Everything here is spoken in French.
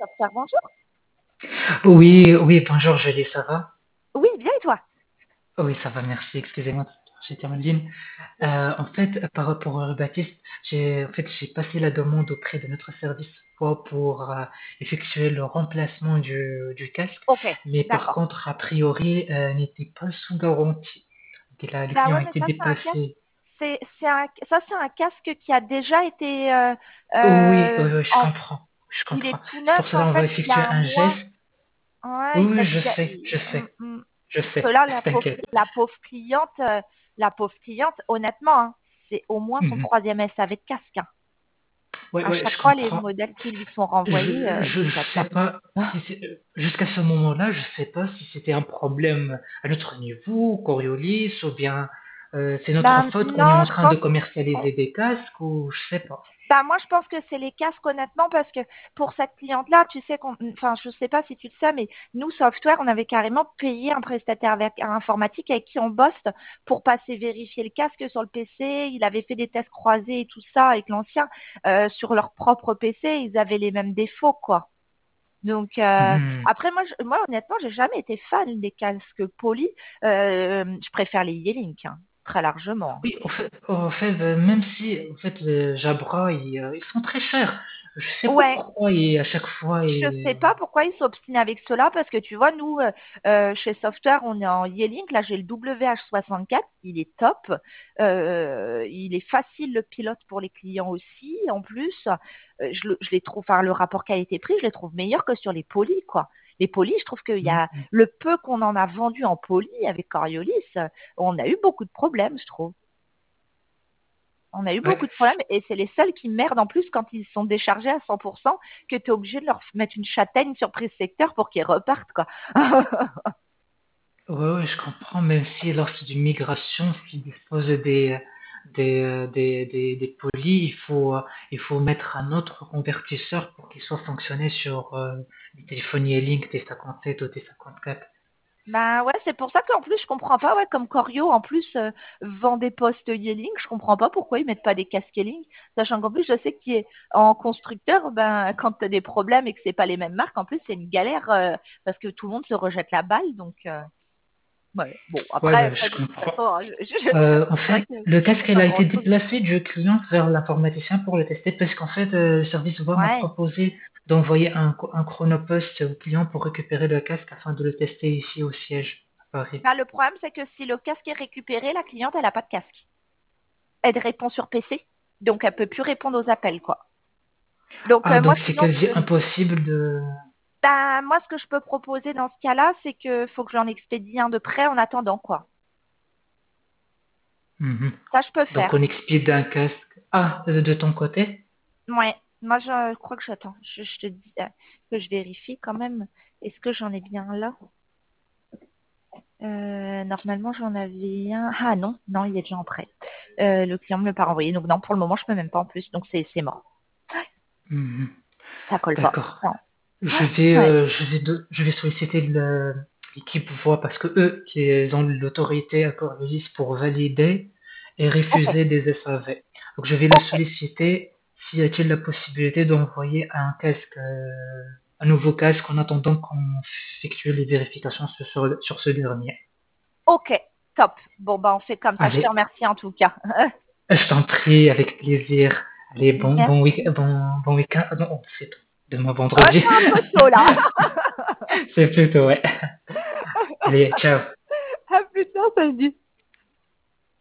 Software, bonjour. Oui, oui, bonjour Julie, ça va? Oui, bien et toi? Oui, ça va, merci, excusez-moi, j'étais en ligne. En fait, par rapport au Baptiste, j'ai passé la demande auprès de notre service pour effectuer le remplacement du casque, Ok, mais par d'accord. contre, a priori, n'était pas sous garantie. Donc, les Bah clients ouais, ont mais été ça c'est un casque. dépassés. C'est un casque qui a déjà été Oui, oui, oui, je en, comprends, je il est comprends. tout C'est neuf pour cela en on va fait, il a effectuer un un mois. geste. Ouais, Oui, il a, oui, il a- je mm, sais, mm. je Parce que sais, là, t'inquiète. la pauvre cliente, honnêtement, hein, c'est au moins son Mhm. troisième SAV de casque, hein. Ouais, À ouais, chaque je fois, les comprends. modèles qui lui sont renvoyés, Je ça sais tape. pas Ah. si jusqu'à ce moment-là, je sais pas si c'était un problème à notre niveau, Coriolis, ou bien c'est notre Ben faute qu'on est non, en je train de pense. commercialiser des casques, ou je sais pas. Bah, moi, je pense que c'est les casques, honnêtement, parce que pour cette cliente-là, tu sais enfin, je sais pas si tu le sais, mais nous, software, on avait carrément payé un prestataire informatique avec qui on bosse pour passer vérifier le casque sur le PC. Il avait fait des tests croisés et tout ça avec l'ancien, sur leur propre PC. Ils avaient les mêmes défauts, quoi. Donc, Mhm. après, moi, honnêtement, j'ai jamais été fan des casques polis. Je préfère les Yeelink, hein, très largement. Oui, même si en fait les Jabra ils sont très chers, je sais pas Ouais. pourquoi et à chaque fois Je sais pas pourquoi ils s'obstinent avec cela, parce que tu vois, nous, chez Software, on est en Yeelink. Là, j'ai le WH64, il est top. Il est facile le pilote pour les clients aussi. En plus, je les trouve, enfin, le rapport qualité-prix, je les trouve meilleurs que sur les polis, quoi. Les polis, je trouve qu'il y a Mhm. le peu qu'on en a vendu en poli avec Coriolis, on a eu beaucoup de problèmes, je trouve. On a eu Ouais. beaucoup de problèmes et c'est les seuls qui merdent en plus quand ils sont déchargés à 100% que tu es obligé de leur mettre une châtaigne sur prise secteur pour qu'ils repartent, quoi. Ouais, ouais, je comprends, même si lors d'une migration, s'il dispose des polis, il faut mettre un autre convertisseur pour qu'il soit fonctionné sur les téléphonies Link T57 ou T54. Ben ouais, c'est pour ça qu'en plus je comprends pas, ouais, comme Corio en plus vend des postes Yeeling, je comprends pas pourquoi ils mettent pas des casques Yeeling, sachant qu'en plus je sais qu'il est en constructeur, ben quand tu as des problèmes et que c'est pas les mêmes marques, en plus c'est une galère parce que tout le monde se rejette la balle, donc ouais, bon Ouais, après ouais, ça, je de toute comprends. façon, hein, En c'est vrai fait, que le casque, c'est il pas a été grand chose. déplacé du client vers l'informaticien pour le tester parce qu'en fait, le service web m'a Ouais. proposé d'envoyer un chronopost au client pour récupérer le casque afin de le tester ici au siège à Paris. Ben, le problème, c'est que si le casque est récupéré, la cliente, elle n'a pas de casque. Elle répond sur PC, donc elle peut plus répondre aux appels, quoi. Donc Ah, moi, donc c'est sinon, quasi impossible de... ben, moi, ce que je peux proposer dans ce cas-là, c'est que faut que j'en expédie un de près en attendant, quoi. Mhm. Ça, je peux Donc faire. on expédie un casque. Ah, de ton côté? Ouais. Moi, je crois que j'attends. Je te dis que je vérifie quand même. Est-ce que j'en ai bien là? Normalement, j'en avais un. Ah non, non, il est déjà en prêt. Le client me l'a pas renvoyé. Donc non, pour le moment, je peux même pas en plus. Donc c'est mort. Mhm. Ça colle pas. D'accord. Non. Ouais. Je vais solliciter l'équipe voix parce que eux, qui ont l'autorité à Cornelis pour valider et Ok. refuser des SAV. Donc je vais le Ok. solliciter s'il y a-t-il la possibilité d'envoyer un casque, un nouveau casque en attendant qu'on effectue les vérifications sur ce dernier. Ok. Top. Bon, bah, on fait comme ça. Je te Allez, remercie en tout cas. je t'en prie, avec plaisir. Allez, Merci. bon week-end. Ah non, c'est demain Oh, vendredi. c'est un peu tôt là. C'est plutôt, ouais. Allez, ciao. À plus tard, salut.